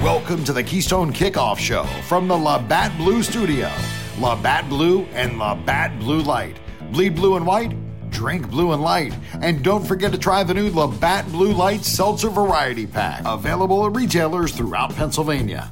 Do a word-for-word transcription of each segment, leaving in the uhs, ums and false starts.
Welcome to the Keystone Kickoff Show from the Labatt Blue Studio. Labatt Blue and Labatt Blue Light. Bleed blue and white, drink blue and light. And don't forget to try the new Labatt Blue Light Seltzer Variety Pack. Available at retailers throughout Pennsylvania.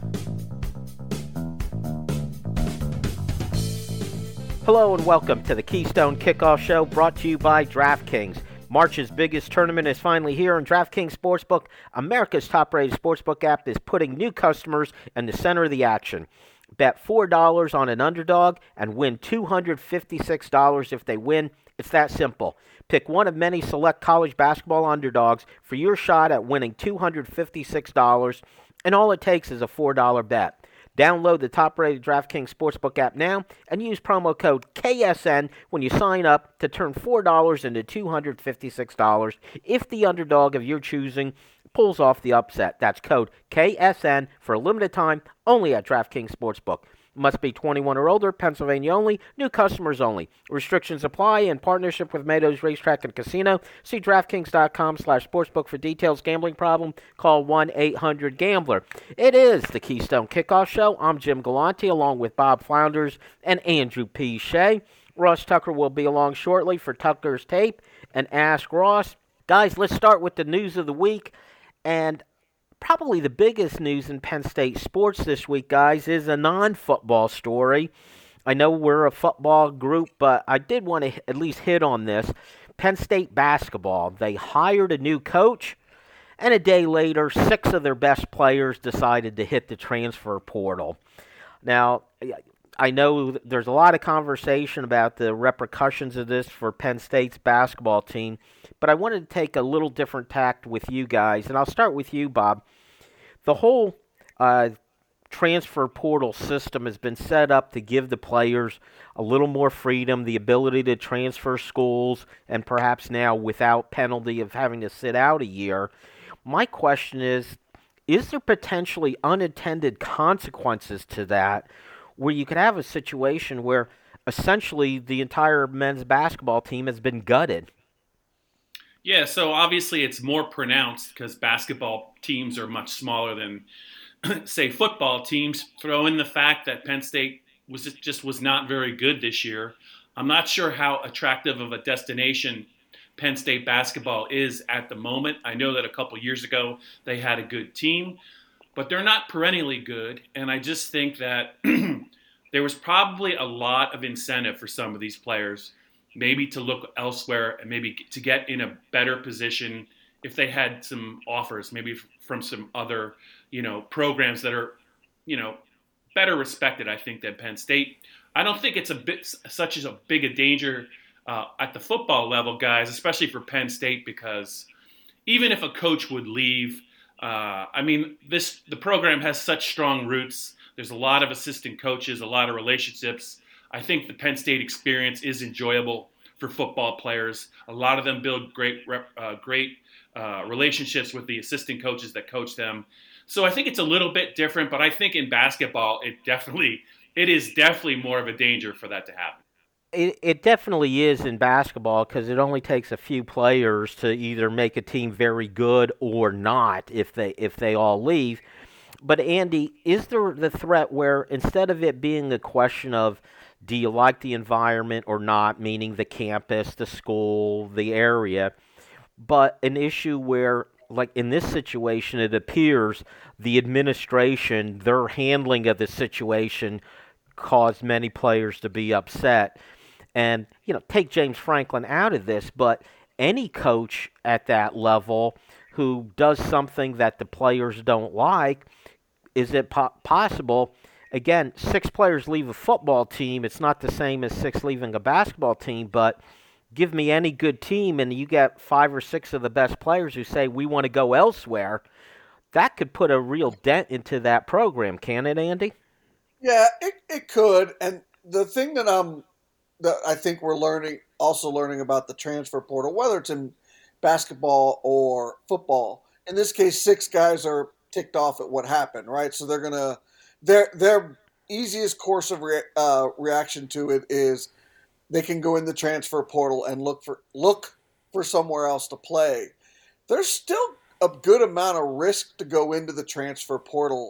Hello and welcome to the Keystone Kickoff Show, brought to you by DraftKings. March's biggest tournament is finally here, and DraftKings Sportsbook, America's top-rated sportsbook app, is putting new customers in the center of the action. Bet four dollars on an underdog and win two hundred fifty-six dollars if they win. It's that simple. Pick one of many select college basketball underdogs for your shot at winning two hundred fifty-six dollars, and all it takes is a four dollar bet. Download the top-rated DraftKings Sportsbook app now and use promo code K S N when you sign up to turn four dollars into two hundred fifty-six dollars if the underdog of your choosing pulls off the upset. That's code K S N for a limited time only at DraftKings Sportsbook. Must be twenty-one or older, Pennsylvania only, new customers only. Restrictions apply in partnership with Meadows Racetrack and Casino. See DraftKings.com slash sportsbook for details. Gambling problem? Call one eight hundred gambler. It is the Keystone Kickoff Show. I'm Jim Galante along with Bob Flounders and Andrew P. Shea. Ross Tucker will be along shortly for Tucker's Tape and Ask Ross. Guys, let's start with the news of the week. And probably the biggest news in Penn State sports this week, guys, is a non-football story. I know we're a football group, but I did want to at least hit on this. Penn State basketball, they hired a new coach, and a day later, six of their best players decided to hit the transfer portal. Now, I know there's a lot of conversation about the repercussions of this for Penn State's basketball team, but I wanted to take a little different tact with you guys, and I'll start with you, Bob. The whole uh, transfer portal system has been set up to give the players a little more freedom, the ability to transfer schools, and perhaps now without penalty of having to sit out a year. My question is, is there potentially unintended consequences to that, where you could have a situation where essentially the entire men's basketball team has been gutted? Yeah, so obviously it's more pronounced because basketball teams are much smaller than, say, football teams. Throw in the fact that Penn State was just, just was not very good this year. I'm not sure how attractive of a destination Penn State basketball is at the moment. I know that a couple years ago they had a good team, but they're not perennially good, and I just think that there was probably a lot of incentive for some of these players maybe to look elsewhere and maybe to get in a better position if they had some offers, maybe from some other, you know, programs that are, you know, better respected, I think, than Penn State. I don't think it's a bit such as a big a danger uh, at the football level, guys, especially for Penn State, because even if a coach would leave, uh, I mean, this the program has such strong roots. There's a lot of assistant coaches, a lot of relationships. I think the Penn State experience is enjoyable for football players. A lot of them build great uh, great uh, relationships with the assistant coaches that coach them. So I think it's a little bit different, but I think in basketball, it definitely it is definitely more of a danger for that to happen. It, it definitely is in basketball because it only takes a few players to either make a team very good or not if they if they all leave. But Andy, is there the threat where instead of it being a question of do you like the environment or not, meaning the campus, the school, the area, but an issue where, like in this situation, it appears the administration, their handling of the situation caused many players to be upset. And, you know, take James Franklin out of this, but any coach at that level who does something that the players don't like, is it po- possible? Again, six players leave a football team. It's not the same as six leaving a basketball team, but give me any good team and you get five or six of the best players who say we want to go elsewhere. That could put a real dent into that program, can it, Andy? Yeah, it, it could. And the thing that I'm that I think we're learning, also learning about the transfer portal, whether it's in basketball or football, in this case, six guys are ticked off at what happened, right? So they're gonna their their easiest course of re, uh, reaction to it is they can go in the transfer portal and look for look for somewhere else to play. There's still a good amount of risk to go into the transfer portal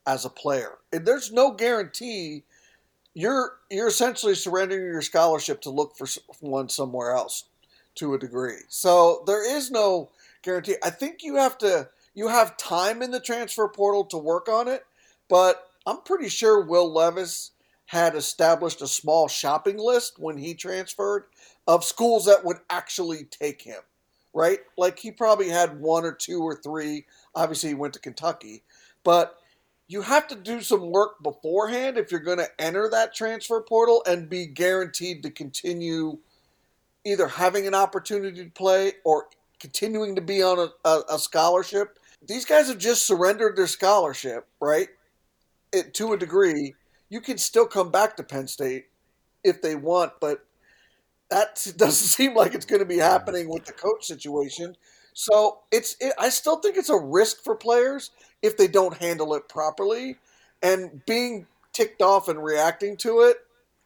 as a player. And there's no guarantee. You're you're essentially surrendering your scholarship to look for one somewhere else to a degree. So there is no guarantee. I think you have to you have time in the transfer portal to work on it, but I'm pretty sure Will Levis had established a small shopping list when he transferred of schools that would actually take him, right? Like he probably had one or two or three. Obviously he went to Kentucky, but you have to do some work beforehand if you're going to enter that transfer portal and be guaranteed to continue either having an opportunity to play or continuing to be on a, a, a scholarship. These guys have just surrendered their scholarship, right? It, to a degree. You can still come back to Penn State if they want, but that doesn't seem like it's going to be happening with the coach situation. So it's. It, I still think it's a risk for players if they don't handle it properly, and being ticked off and reacting to it,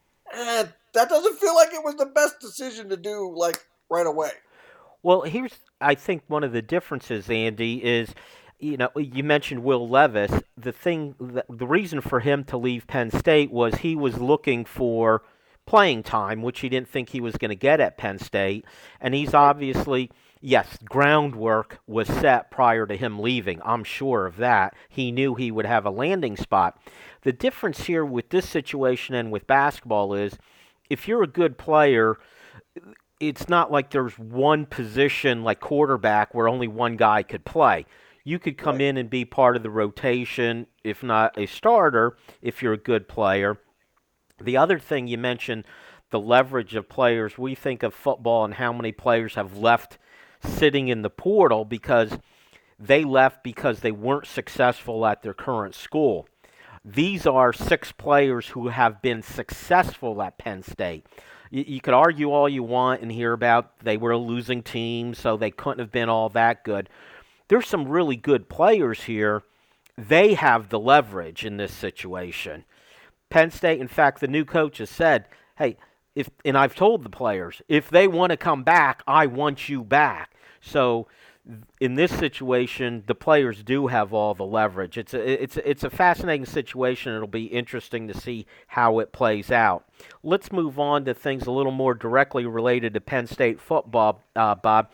eh, that doesn't feel like it was the best decision to do, like, right away. Well, here's, I think, one of the differences, Andy, is, you know, you mentioned Will Levis. The thing, the, the reason for him to leave Penn State was he was looking for playing time, which he didn't think he was going to get at Penn State, and he's obviously... Yes, groundwork was set prior to him leaving. I'm sure of that. He knew he would have a landing spot. The difference here with this situation and with basketball is if you're a good player, it's not like there's one position like quarterback where only one guy could play. You could come in and be part of the rotation, if not a starter, if you're a good player. The other thing you mentioned, the leverage of players. We think of football and how many players have left sitting in the portal because they left because they weren't successful at their current school. These are six players who have been successful at Penn State. You, you could argue all you want and hear about they were a losing team, so they couldn't have been all that good. There's some really good players here. They have the leverage in this situation. Penn State, in fact, the new coach has said, hey, If and I've told the players, if they want to come back, I want you back. So in this situation, the players do have all the leverage. It's a, it's a, it's a fascinating situation. It'll be interesting to see how it plays out. Let's move on to things a little more directly related to Penn State football, uh, Bob.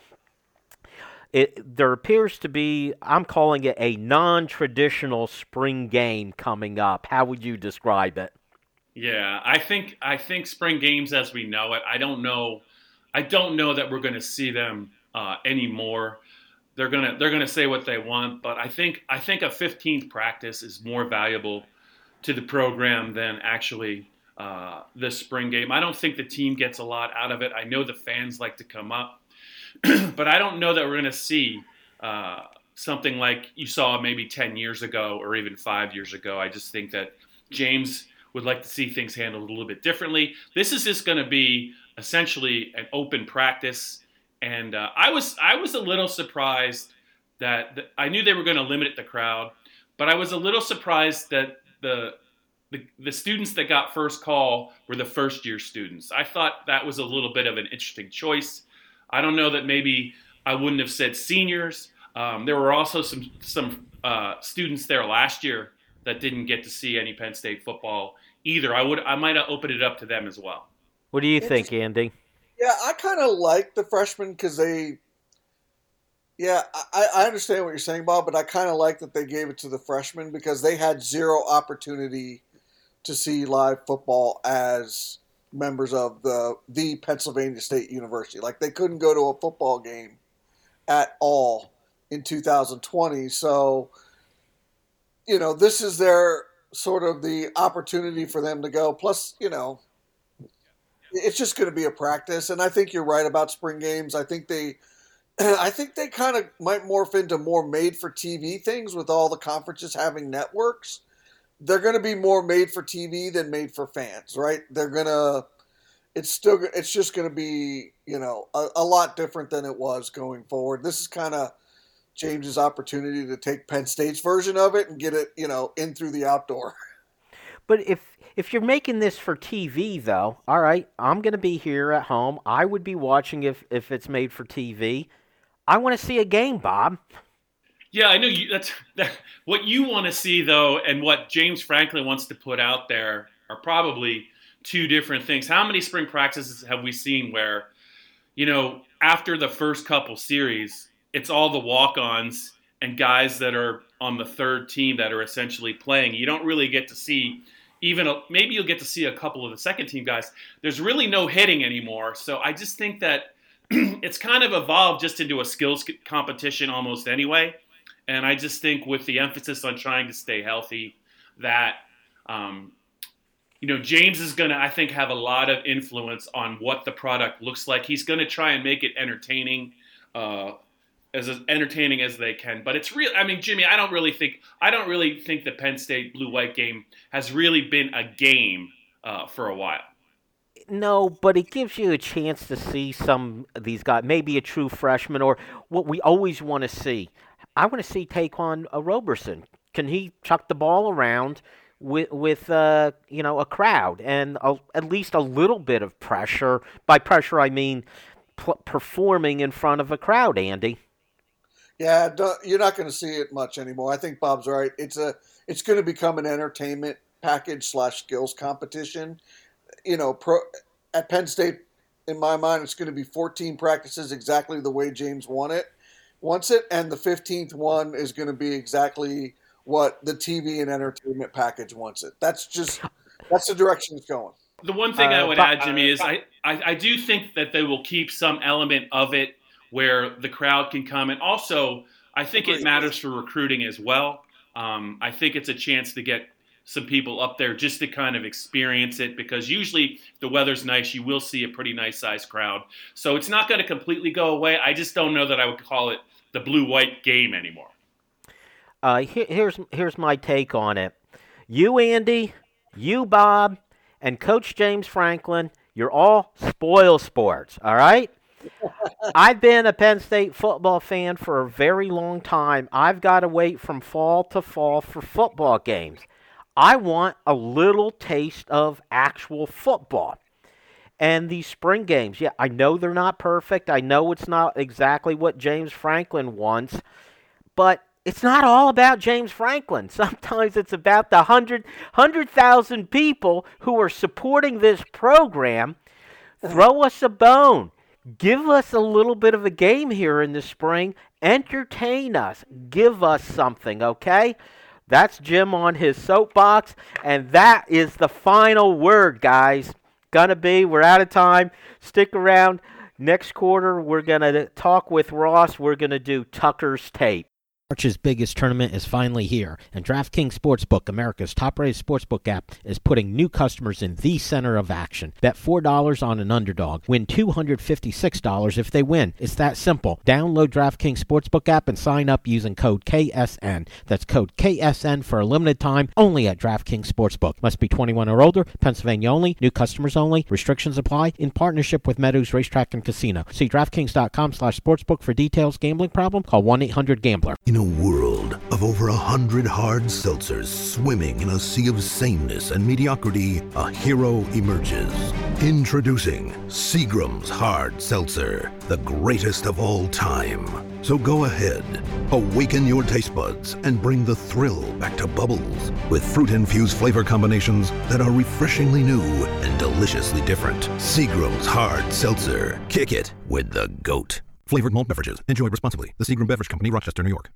It, there appears to be, I'm calling it a non-traditional spring game coming up. How would you describe it? Yeah, I think I think spring games as we know it. I don't know, I don't know that we're going to see them uh, anymore. They're gonna they're gonna say what they want, but I think I think a fifteenth practice is more valuable to the program than actually uh, this spring game. I don't think the team gets a lot out of it. I know the fans like to come up, but I don't know that we're going to see uh, something like you saw maybe ten years ago or even five years ago. I just think that James would like to see things handled a little bit differently. This is just going to be essentially an open practice, and uh, I was I was a little surprised that the, I knew they were going to limit the crowd, but I was a little surprised that the, the the students that got first call were the first year students. I thought that was a little bit of an interesting choice. I don't know that maybe I wouldn't have said seniors. Um, there were also some some uh, students there last year that didn't get to see any Penn State football either. I would I might have opened it up to them as well. What do you think, Andy? Yeah, I kind of like the freshmen because they – yeah, I, I understand what you're saying, Bob, but I kind of like that they gave it to the freshmen because they had zero opportunity to see live football as members of the, the Pennsylvania State University. Like, they couldn't go to a football game at all in two thousand twenty. So, you know, this is their sort of the opportunity for them to go. Plus, you know, it's just going to be a practice. And I think you're right about spring games. I think they I think they kind of might morph into more made-for-T V things with all the conferences having networks. They're going to be more made-for-T V than made-for-fans, right? They're going to – it's still – it's just going to be, you know, a, a lot different than it was going forward. This is kind of James's opportunity to take Penn State's version of it and get it, you know, in through the outdoor. But if if you're making this for T V, though, all right, I'm going to be here at home. I would be watching if, if it's made for T V. I want to see a game, Bob. Yeah, I know you. That's that, what you want to see, though, and what James Franklin wants to put out there are probably two different things. How many spring practices have we seen where, you know, after the first couple series, it's all the walk-ons and guys that are on the third team that are essentially playing. You don't really get to see even a, maybe you'll get to see a couple of the second team guys. There's really no hitting anymore, so I just think that it's kind of evolved just into a skills competition almost anyway. And I just think with the emphasis on trying to stay healthy, that um, you know, James is going to, I think, have a lot of influence on what the product looks like. He's going to try and make it entertaining, uh, as entertaining as they can. But it's real. I mean, Jimmy, I don't really think I don't really think the Penn State blue-white game has really been a game uh, for a while. No, but it gives you a chance to see some of these guys, maybe a true freshman, or what we always want to see. I want to see Taquan uh, Roberson. Can he chuck the ball around with, with uh, you know, a crowd and a, at least a little bit of pressure? By pressure, I mean p- performing in front of a crowd, Andy. Yeah, you're not going to see it much anymore. I think Bob's right. It's a, it's going to become an entertainment package slash skills competition. You know, pro, at Penn State, in my mind, it's going to be fourteen practices exactly the way James won it, wants it, and the fifteenth one is going to be exactly what the T V and entertainment package wants it. That's just that's the direction it's going. The one thing uh, I would but, add, Jimmy, uh, is I, I, I do think that they will keep some element of it where the crowd can come. And also, I think it matters for recruiting as well. Um, I think it's a chance to get some people up there just to kind of experience it, because usually if the weather's nice, you will see a pretty nice sized crowd. So it's not going to completely go away. I just don't know that I would call it the blue-white game anymore. Uh, here, here's here's my take on it. You, Andy, you, Bob, and Coach James Franklin, you're all spoil sports, all right? I've been a Penn State football fan for a very long time. I've got to wait from fall to fall for football games. I want a little taste of actual football. And these spring games, yeah, I know they're not perfect. I know it's not exactly what James Franklin wants, but it's not all about James Franklin. Sometimes it's about the one hundred, one hundred thousand people who are supporting this program. Throw us a bone. Give us a little bit of a game here in the spring. Entertain us. Give us something, okay? That's Jim on his soapbox, and that is the final word, guys. Gonna be, we're out of time. Stick around. Next quarter, we're gonna talk with Ross. We're gonna do Tucker's tape. March's biggest tournament is finally here, and DraftKings Sportsbook, America's top-rated sportsbook app, is putting new customers in the center of action. Bet four dollars on an underdog. Win two hundred fifty-six dollars if they win. It's that simple. Download DraftKings Sportsbook app and sign up using code K S N. That's code K S N for a limited time, only at DraftKings Sportsbook. Must be twenty-one or older, Pennsylvania only, new customers only. Restrictions apply in partnership with Meadows Racetrack and Casino. See DraftKings.com slash sportsbook for details. Gambling problem? Call one eight hundred gambler. In a world of over a hundred hard seltzers swimming in a sea of sameness and mediocrity, a hero emerges. Introducing Seagram's Hard Seltzer, the greatest of all time. So go ahead, awaken your taste buds and bring the thrill back to Bubbles with fruit-infused flavor combinations that are refreshingly new and deliciously different. Seagram's Hard Seltzer. Kick it with the GOAT. Flavored malt beverages. Enjoy responsibly. The Seagram Beverage Company, Rochester, New York.